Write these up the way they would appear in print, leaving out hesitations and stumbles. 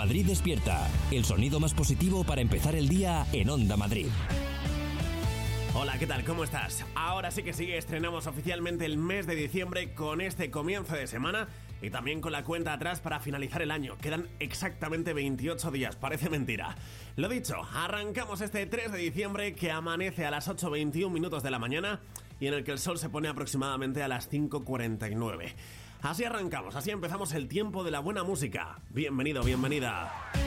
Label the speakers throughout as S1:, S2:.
S1: Madrid despierta, el sonido más positivo para empezar el día en Onda Madrid.
S2: Hola, ¿qué tal? ¿Cómo estás? Ahora sí que sí, estrenamos oficialmente el mes de diciembre con este comienzo de semana y también con la cuenta atrás para finalizar el año. Quedan exactamente 28 días, parece mentira. Lo dicho, arrancamos este 3 de diciembre que amanece a las 8:21 minutos de la mañana y en el que el sol se pone aproximadamente a las 5:49. Así arrancamos, así empezamos el tiempo de la buena música. Bienvenido, bienvenida.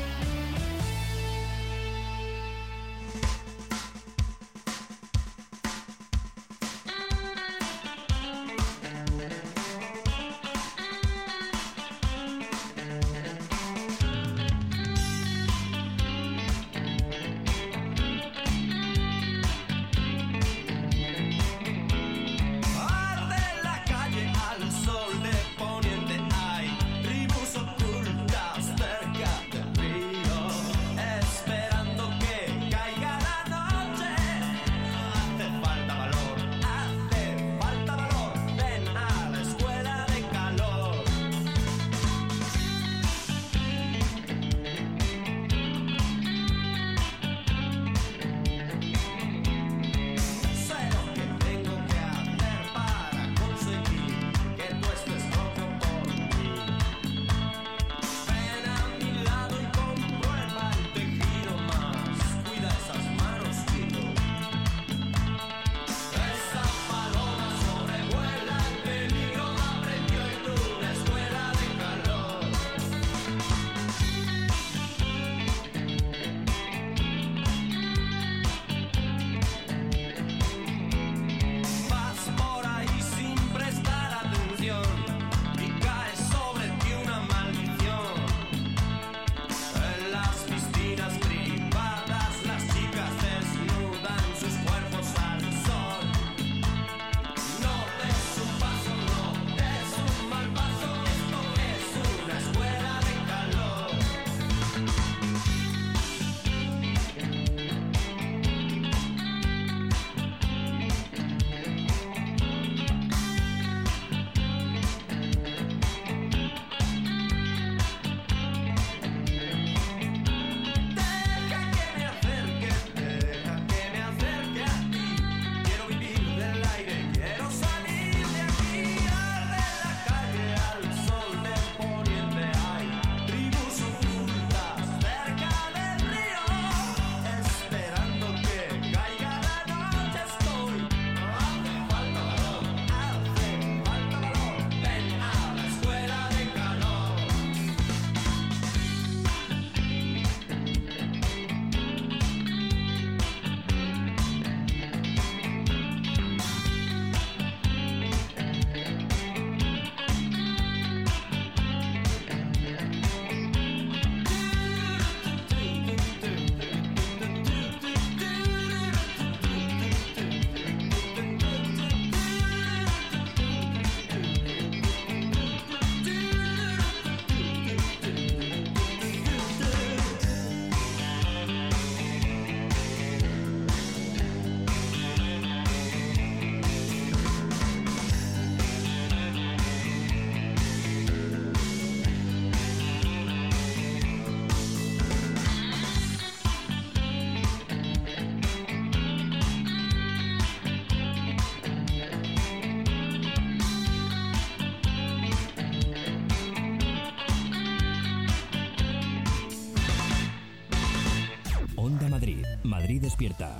S1: Madrid despierta.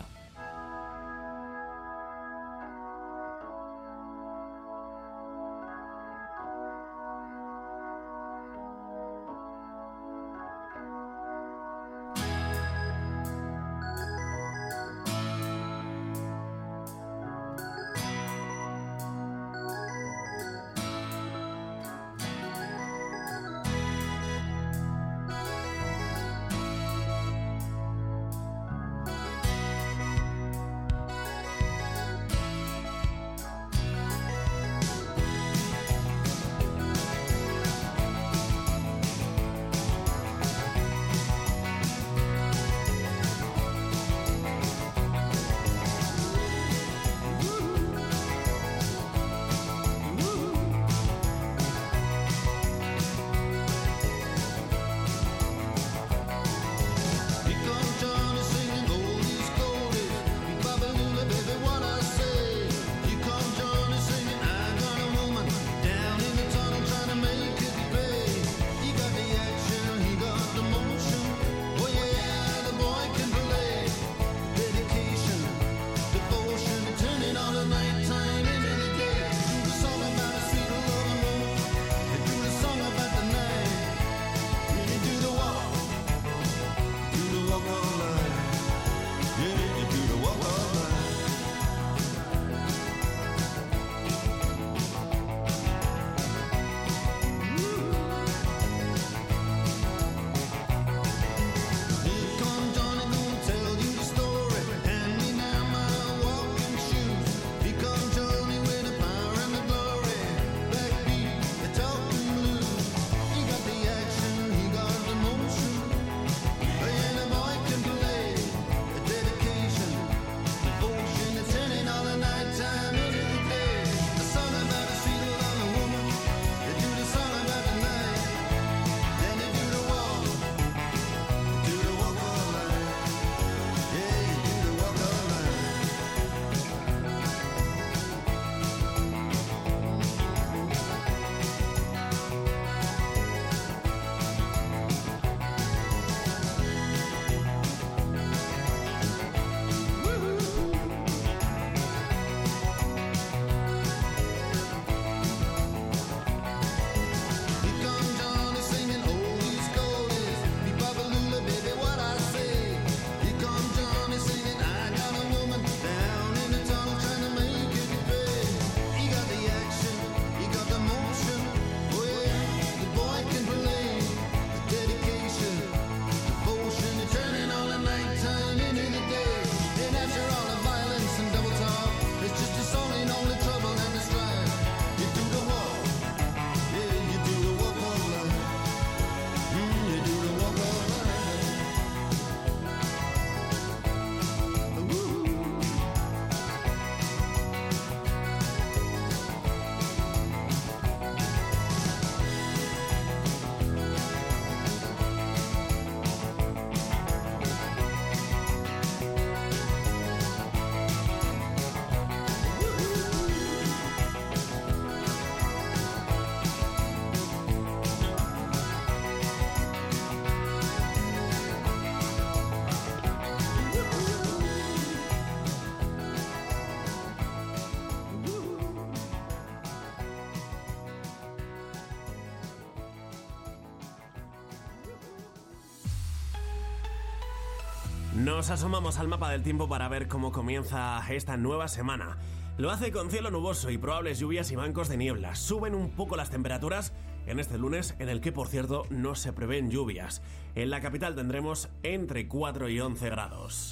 S2: Nos asomamos al mapa del tiempo para ver cómo comienza esta nueva semana. Lo hace con cielo nuboso y probables lluvias y bancos de niebla. Suben un poco las temperaturas en este lunes, en el que, por cierto, no se prevén lluvias. En la capital tendremos entre 4 y 11 grados.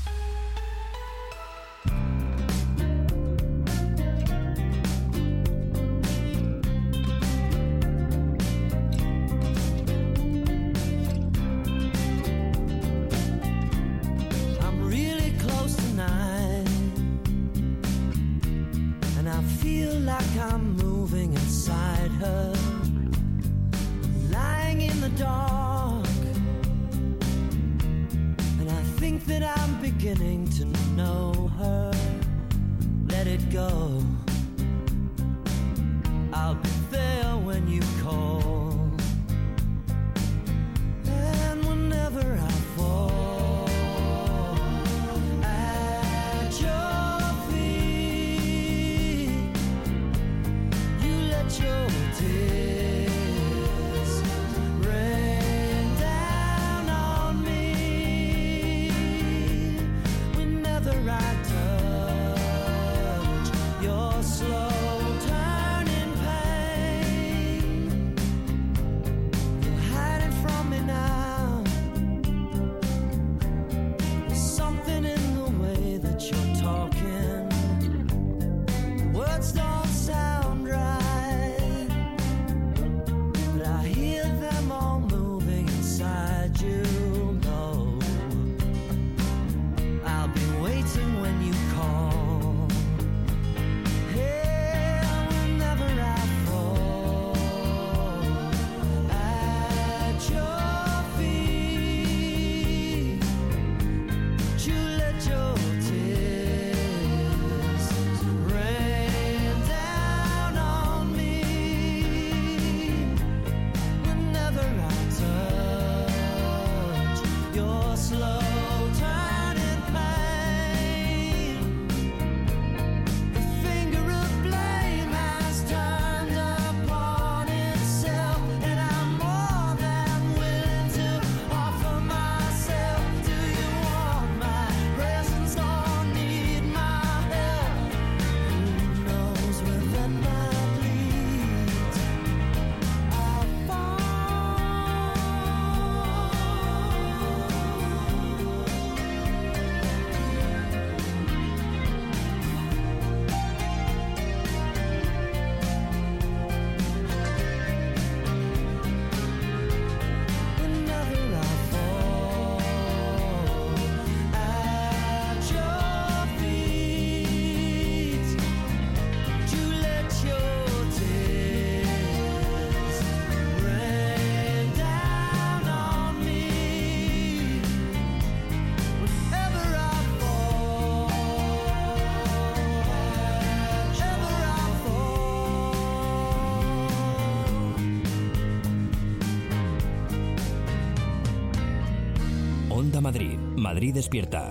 S1: Onda Madrid. Madrid despierta.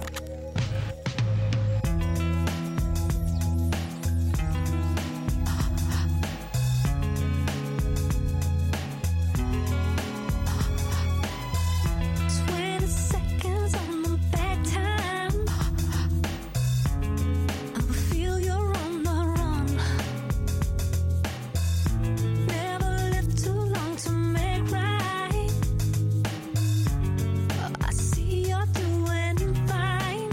S3: I see you're doing fine.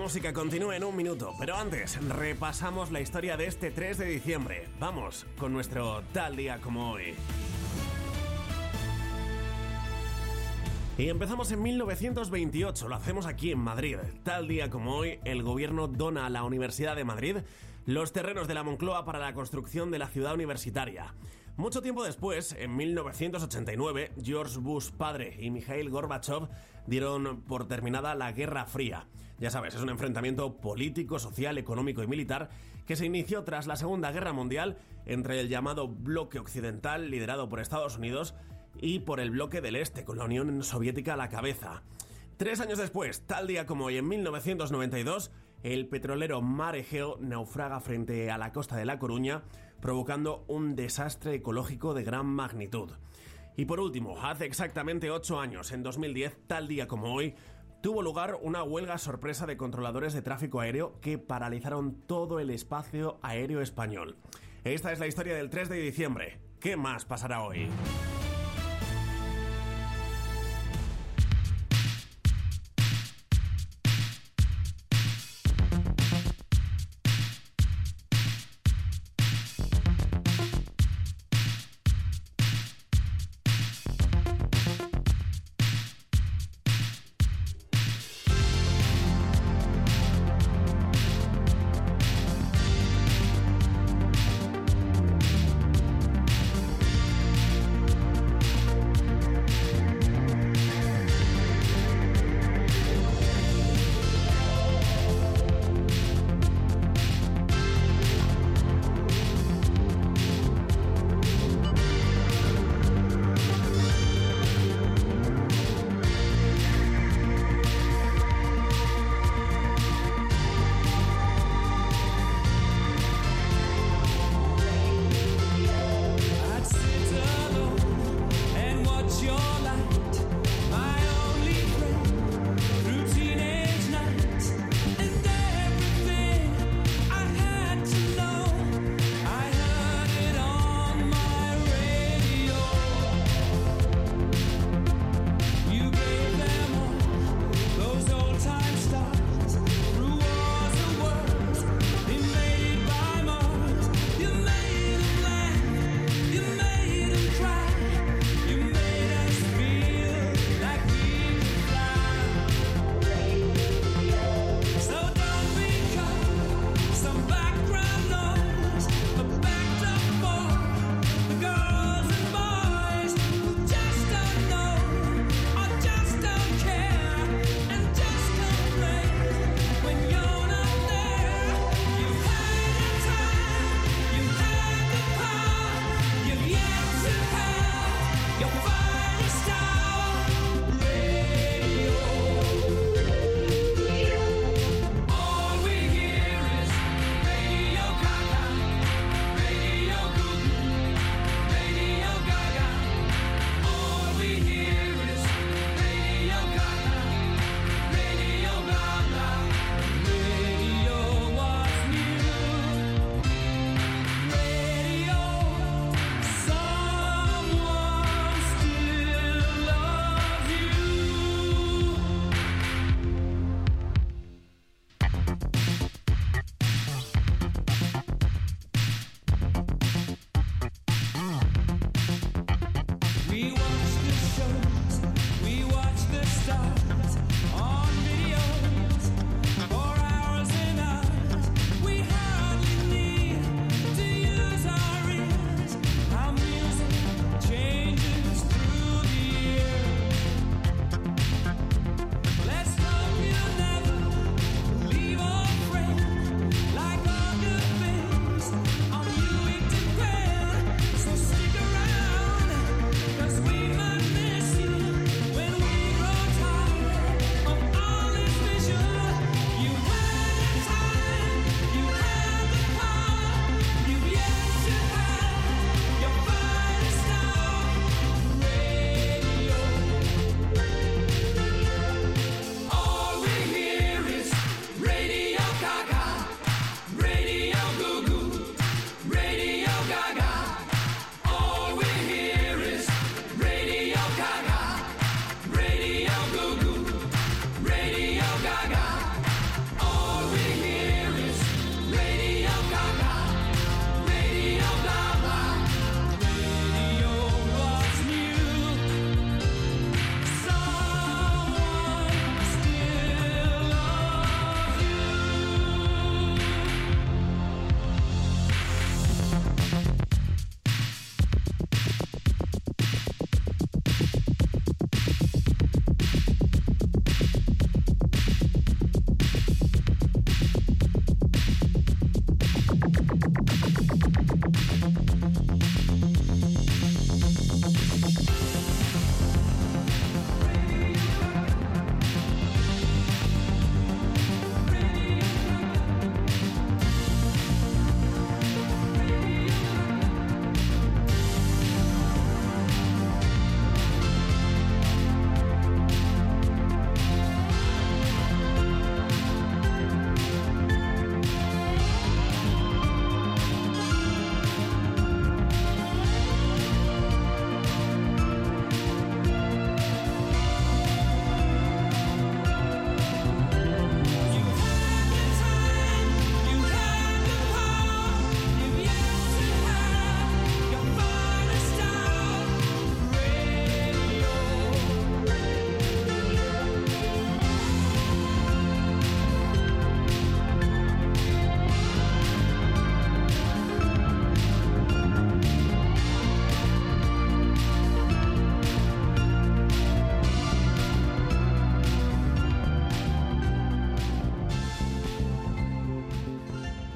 S2: música continúa en un minuto, pero antes repasamos la historia de este 3 de diciembre. Vamos con nuestro tal día como hoy. Y empezamos en 1928, lo hacemos aquí en Madrid. Tal día como hoy, el gobierno dona a la Universidad de Madrid los terrenos de la Moncloa para la construcción de la ciudad universitaria. Mucho tiempo después, en 1989, George Bush padre y Mikhail Gorbachev dieron por terminada la Guerra Fría. Ya sabes, es un enfrentamiento político, social, económico y militar que se inició tras la Segunda Guerra Mundial entre el llamado bloque occidental liderado por Estados Unidos y por el bloque del Este, con la Unión Soviética a la cabeza. 3 años después, tal día como hoy, en 1992, el petrolero Mar Egeo naufraga frente a la costa de La Coruña, provocando un desastre ecológico de gran magnitud. Y por último, hace exactamente 8 años, en 2010, tal día como hoy, tuvo lugar una huelga sorpresa de controladores de tráfico aéreo que paralizaron todo el espacio aéreo español. Esta es la historia del 3 de diciembre. ¿Qué más pasará hoy?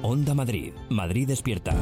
S1: Onda Madrid. Madrid despierta.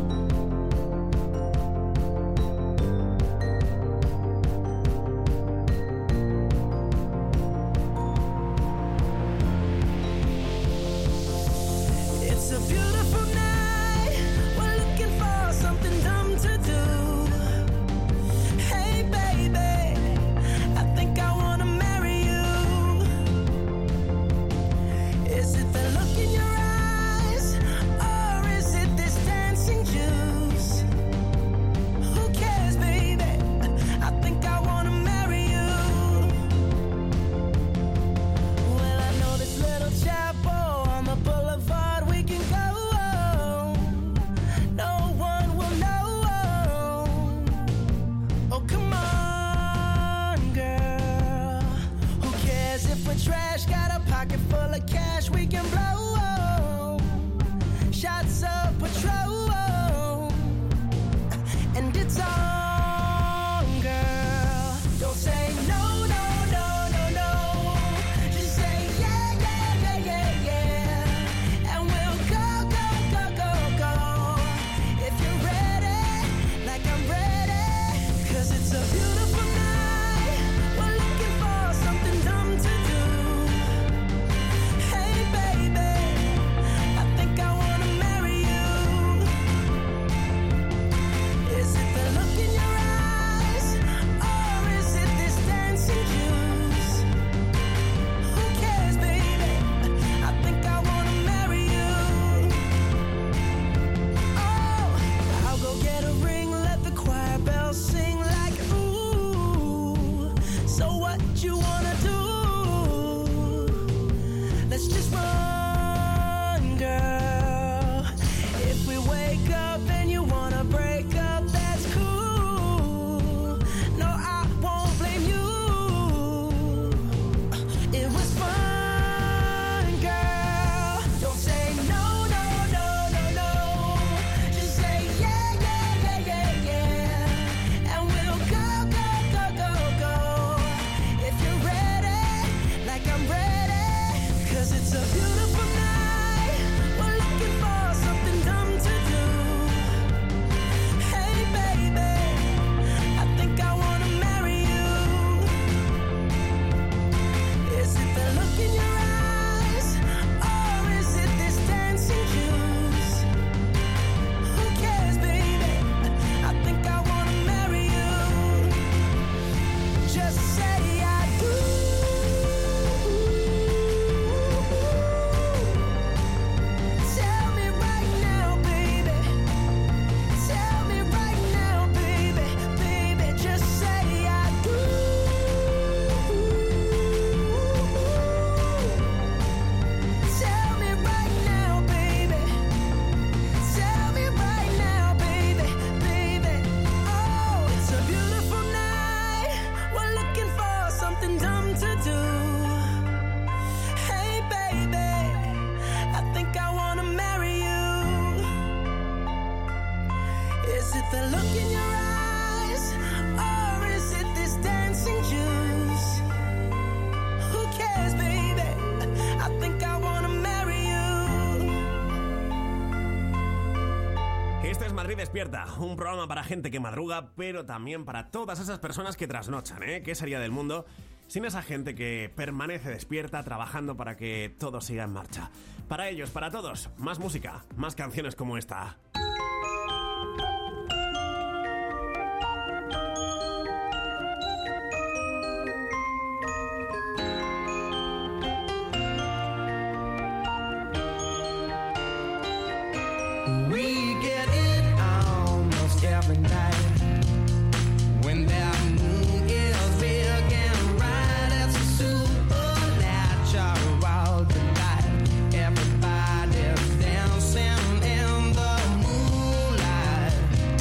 S2: Despierta, un programa para gente que madruga, pero también para todas esas personas que trasnochan, ¿eh? ¿Qué sería del mundo sin esa gente que permanece despierta trabajando para que todo siga en marcha? Para ellos, para todos, más música, más canciones como esta.
S3: Every night when that moon is big and bright, it's a supernatural delight. Everybody's dancing in the moonlight.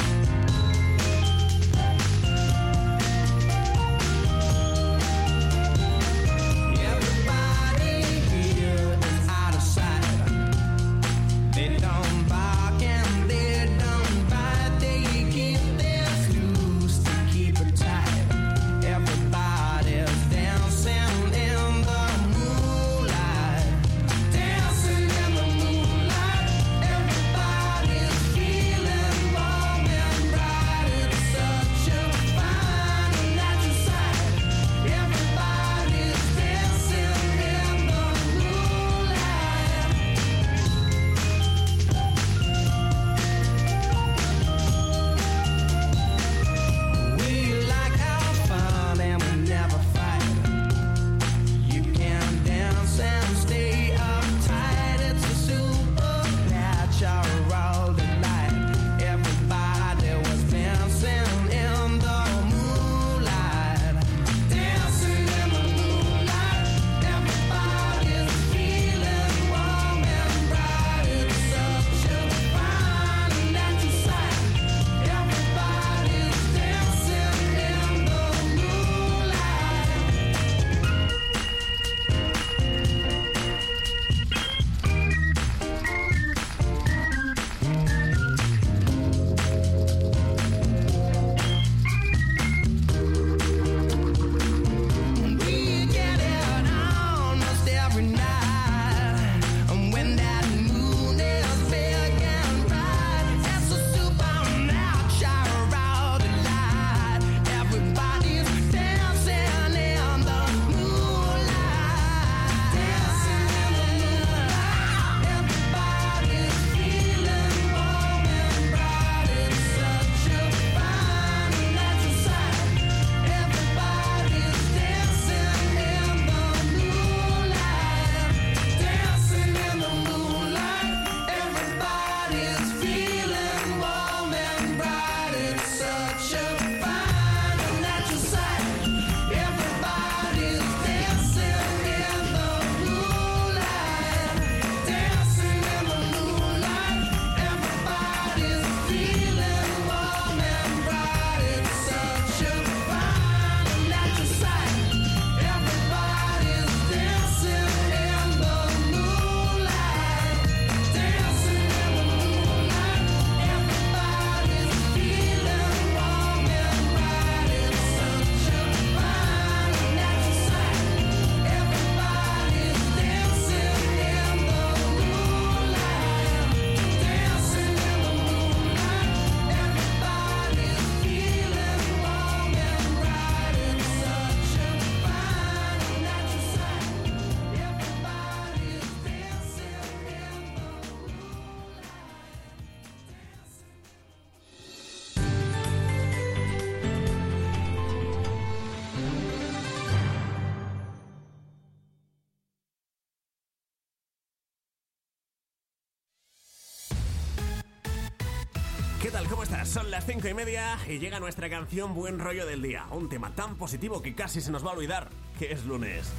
S3: Everybody here is out of sight. They don't bark and they don't bite. They keep their
S2: ¿Qué tal? ¿Cómo estás? Son las 5:30 y llega nuestra canción Buen Rollo del Día. Un tema tan positivo que casi se nos va a olvidar que es lunes.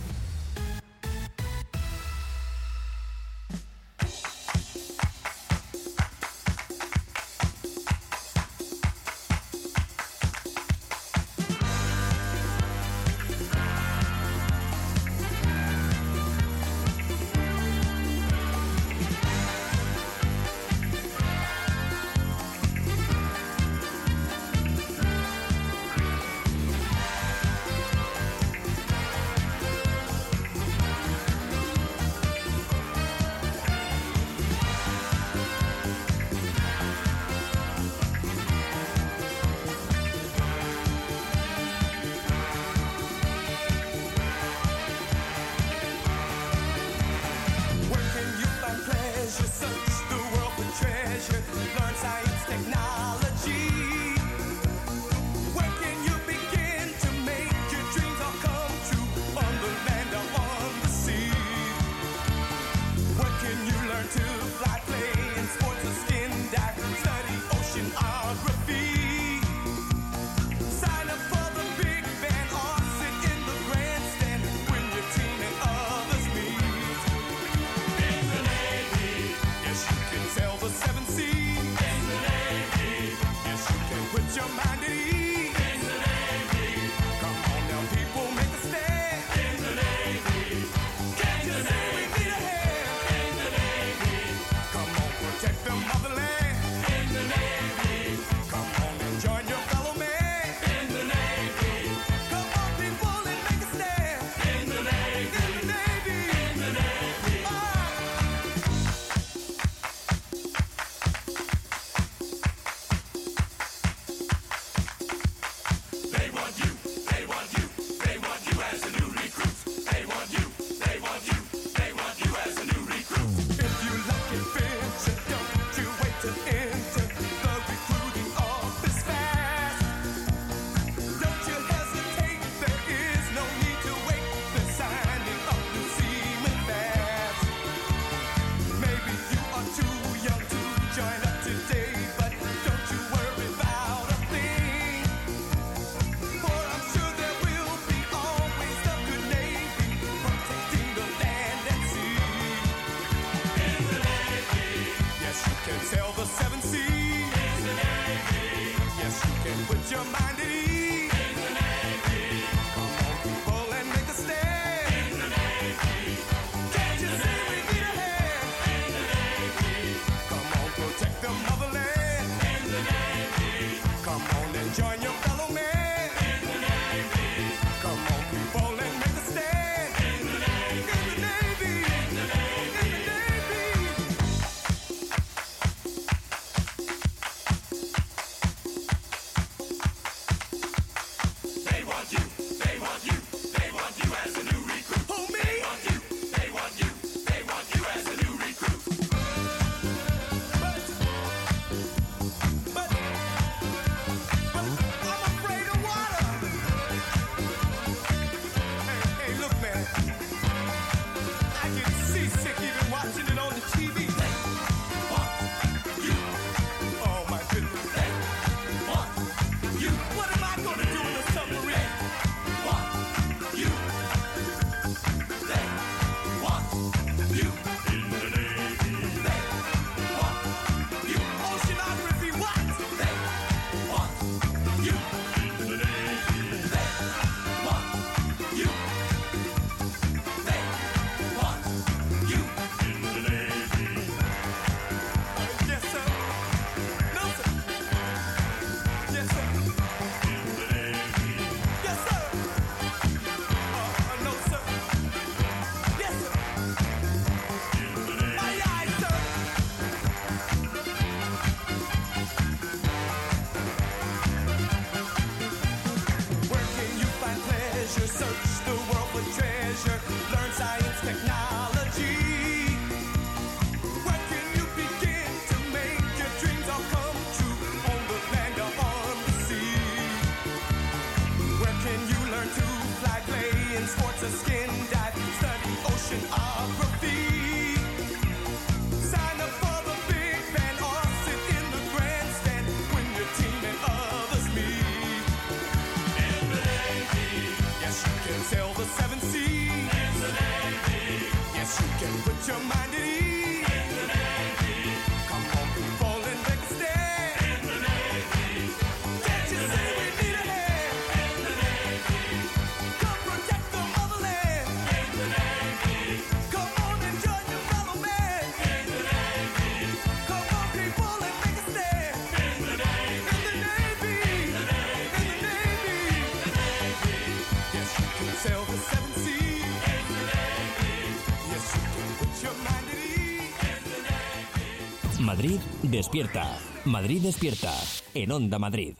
S1: Madrid despierta. Madrid despierta. En Onda Madrid.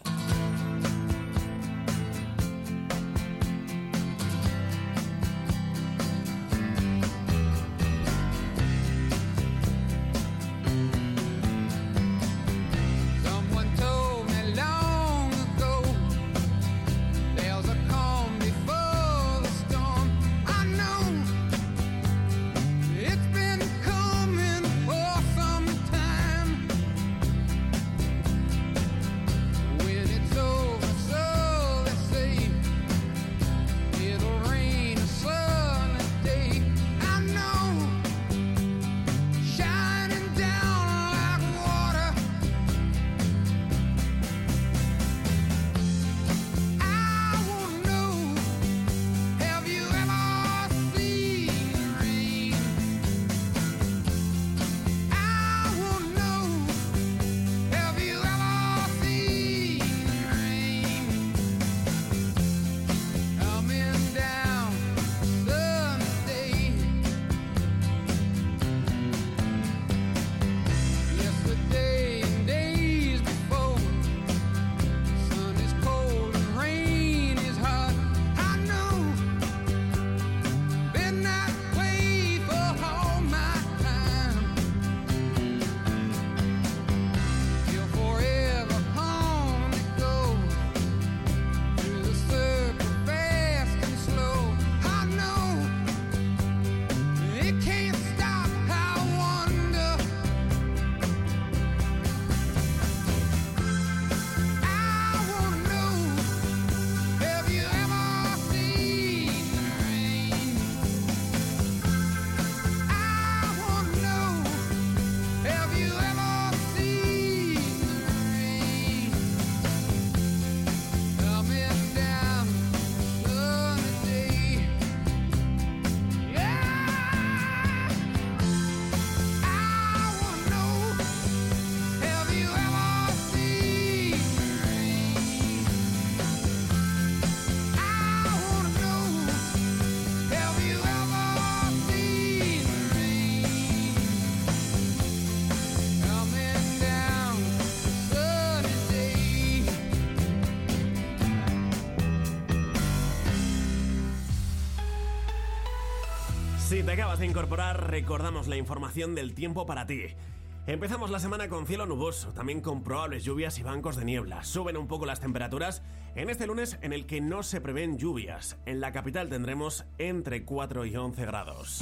S2: Si te acabas de incorporar, recordamos la información del tiempo para ti. Empezamos la semana con cielo nuboso, también con probables lluvias y bancos de niebla. Suben un poco las temperaturas en este lunes en el que no se prevén lluvias. En la capital tendremos entre 4 y 11 grados.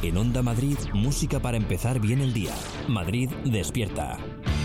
S1: En Onda Madrid, música para empezar bien el día. Madrid despierta.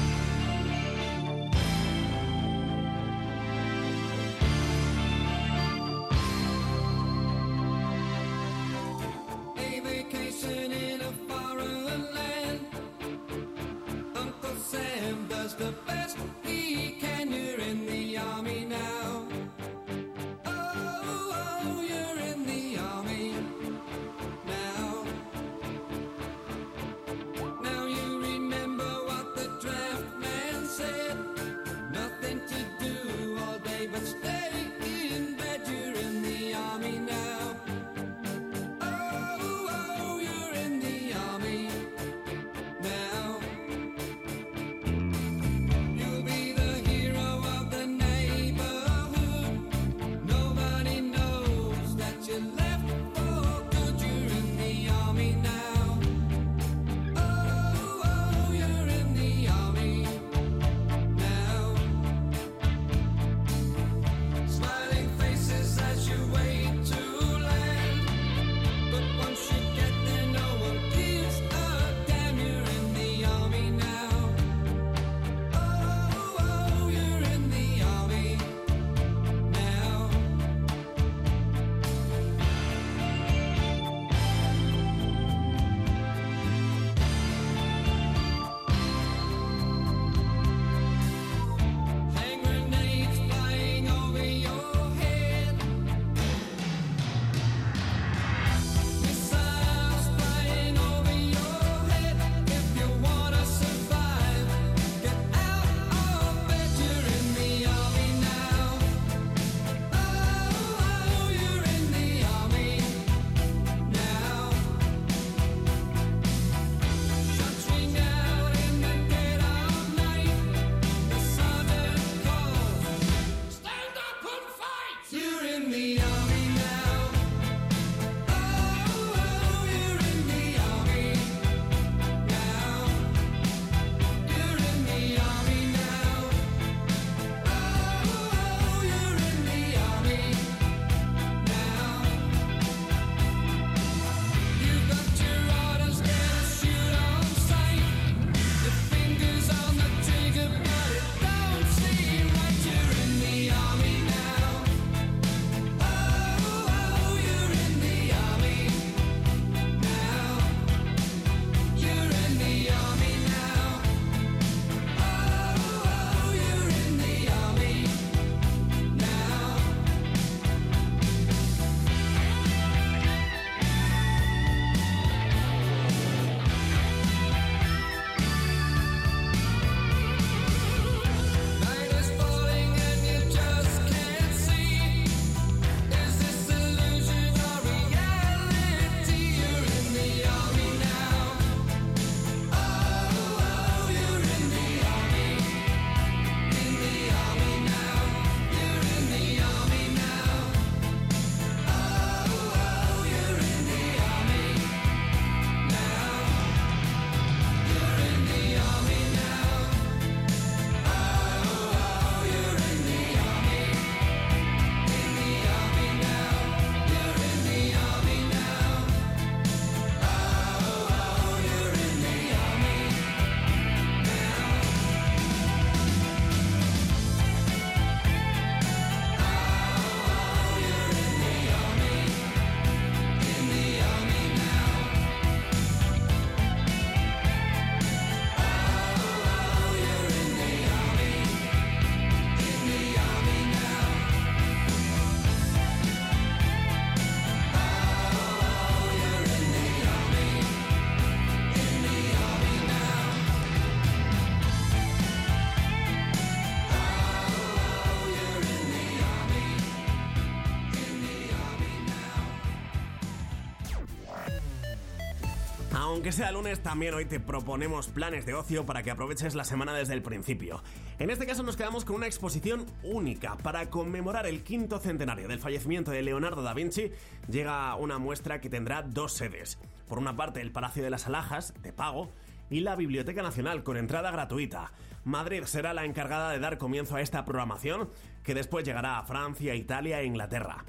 S2: Aunque sea lunes, también hoy te proponemos planes de ocio para que aproveches la semana desde el principio. En este caso nos quedamos con una exposición única. Para conmemorar el 5º centenario del fallecimiento de Leonardo da Vinci, llega una muestra que tendrá 2 sedes. Por una parte, el Palacio de las Alhajas, de pago, y la Biblioteca Nacional, con entrada gratuita. Madrid será la encargada de dar comienzo a esta programación, que después llegará a Francia, Italia e Inglaterra.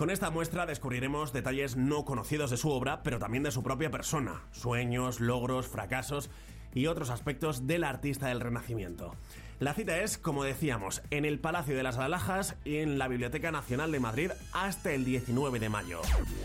S2: Con esta muestra descubriremos detalles no conocidos de su obra, pero también de su propia persona, sueños, logros, fracasos y otros aspectos del artista del Renacimiento. La cita es, como decíamos, en el Palacio de las Alhajas y en la Biblioteca Nacional de Madrid hasta el 19 de mayo.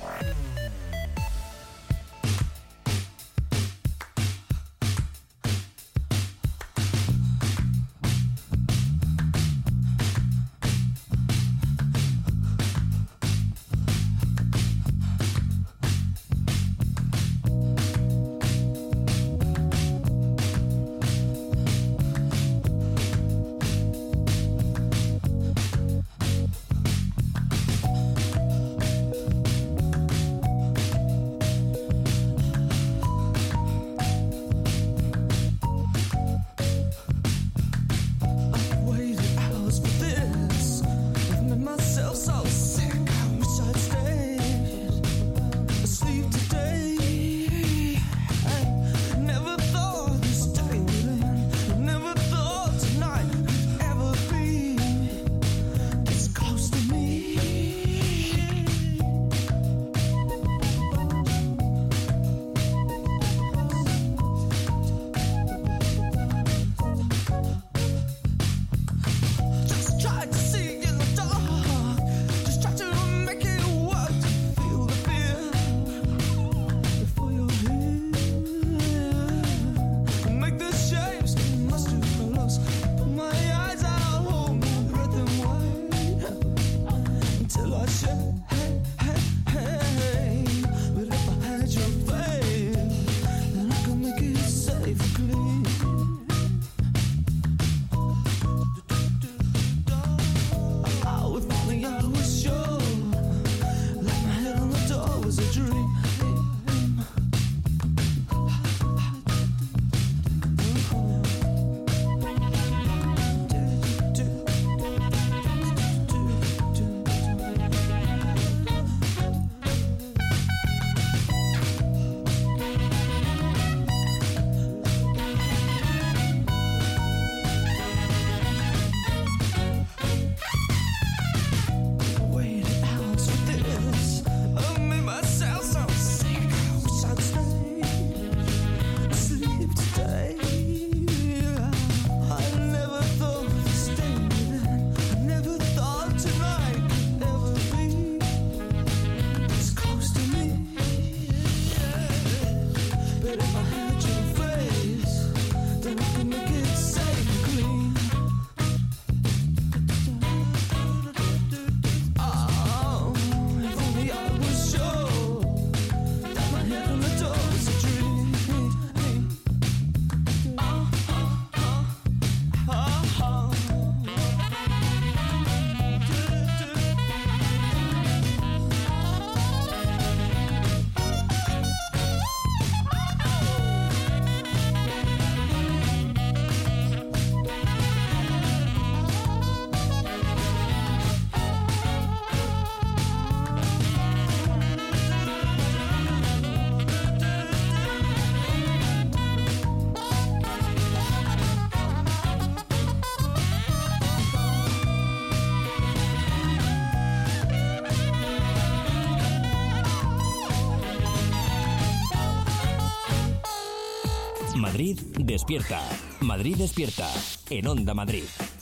S1: Madrid despierta. Madrid despierta. En Onda Madrid.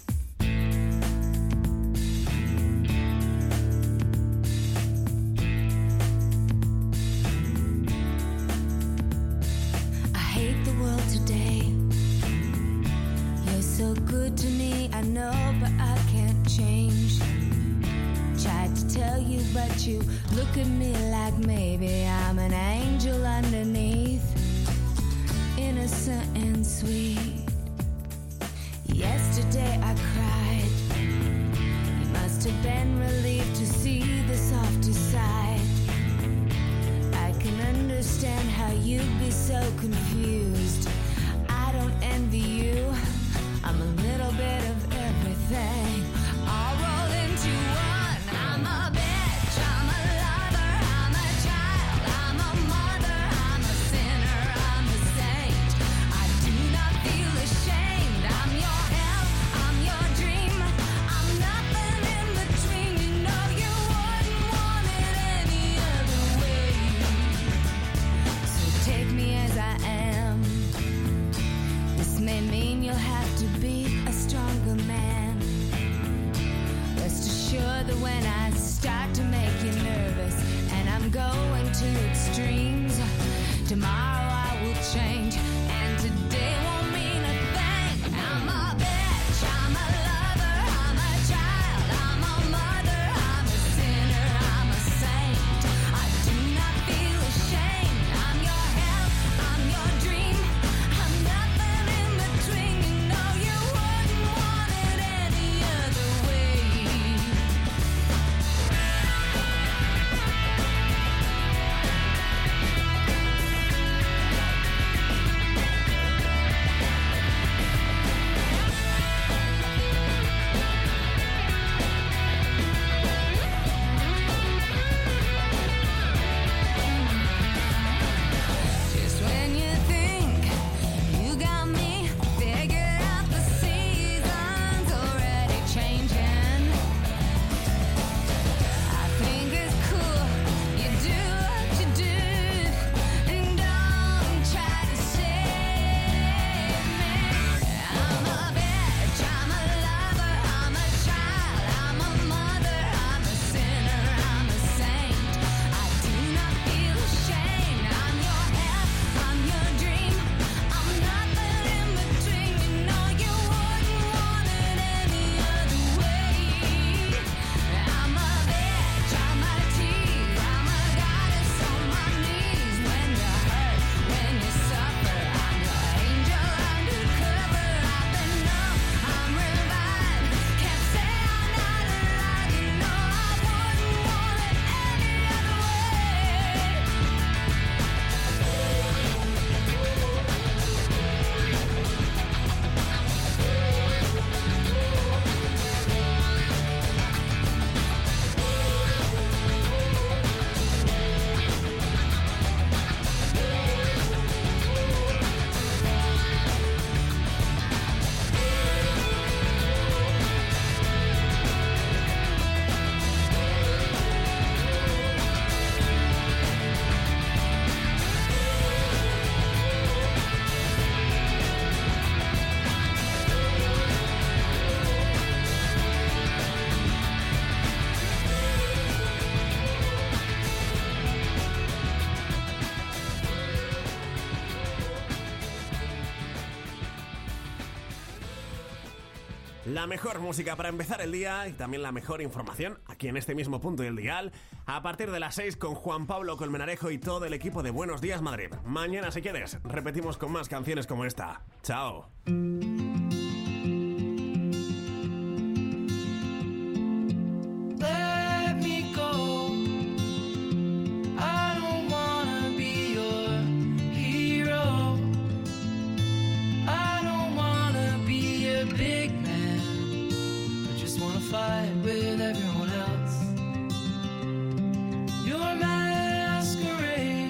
S4: I hate the world today. You're so good to me, I know, but I can't change. Tried to tell you, but you look at me like maybe I'm an angel underneath. Innocent and sweet. Yesterday I cried. You must have been relieved to see the softer side. I can understand how you'd be so confused. I don't envy you. I'm a little bit of everything, all rolled into one. I'm a bitch, I'm a lover, I'm a child, I'm a mother, I'm a sinner, I'm a saint. I do not feel ashamed. I'm your hell, I'm your dream. I'm nothing in between. You know you wouldn't want
S2: La mejor música para empezar el día y también la mejor información aquí en este mismo punto del dial. A partir de las 6 con Juan Pablo Colmenarejo y todo el equipo de Buenos Días Madrid. Mañana, si quieres, repetimos con más canciones como esta. Chao.
S3: Fight with everyone else. Your masquerade.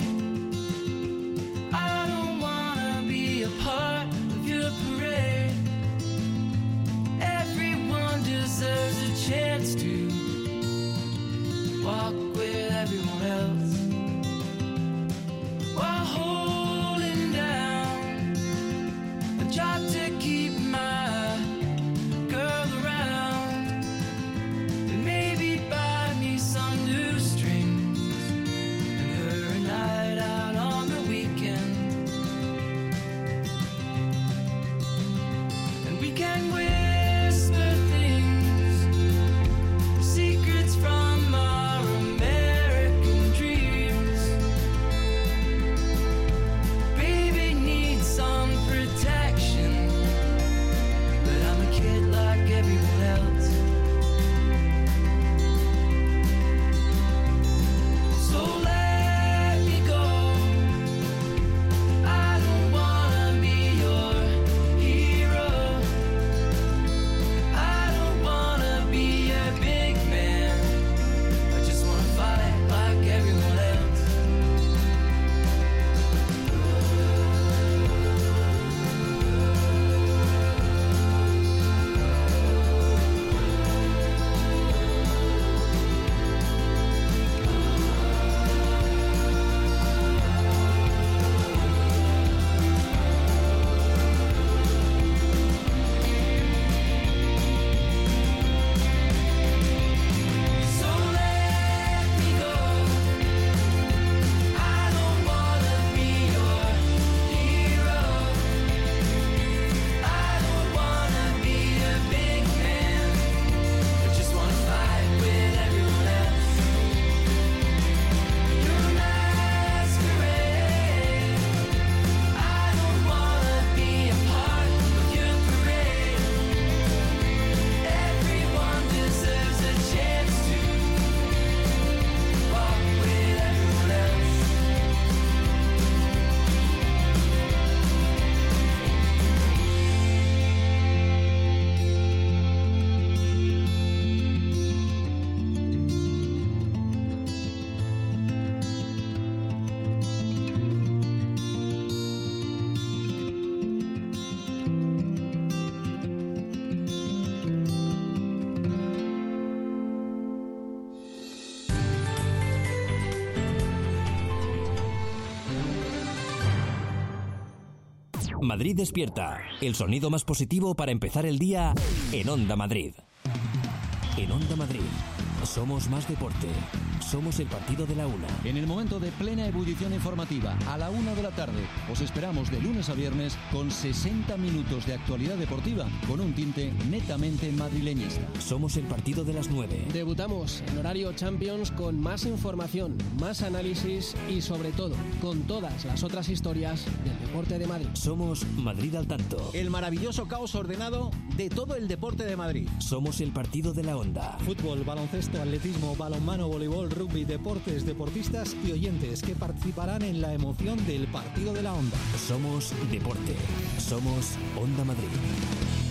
S3: I don't wanna be a part of your parade. Everyone deserves a chance to walk with everyone else while holding down a job to keep my girl around. Maybe buy me some new strings and her a night out on the weekend. And we can whisper things, secrets from our American dreams. Baby needs some protection, but I'm a kid like everyone else.
S1: Madrid despierta. El sonido más positivo para empezar el día en Onda Madrid. En Onda Madrid. Somos más deporte. Somos el partido de la una.
S5: En el momento de plena ebullición informativa, a la 1 de la tarde, os esperamos de lunes a viernes con 60 minutos de actualidad deportiva con un tinte netamente madrileñista.
S1: Somos el partido de las 9.
S6: Debutamos en horario Champions con más información, más análisis y sobre todo con todas las otras historias del deporte de Madrid.
S1: Somos Madrid al tanto.
S7: El maravilloso caos ordenado de todo el deporte de Madrid.
S1: Somos el partido de la Onda.
S8: Fútbol, baloncesto, atletismo, balonmano, voleibol, rugby, deportes, deportistas y oyentes que participarán en la emoción del partido de la Onda.
S1: Somos deporte. Somos Onda Madrid.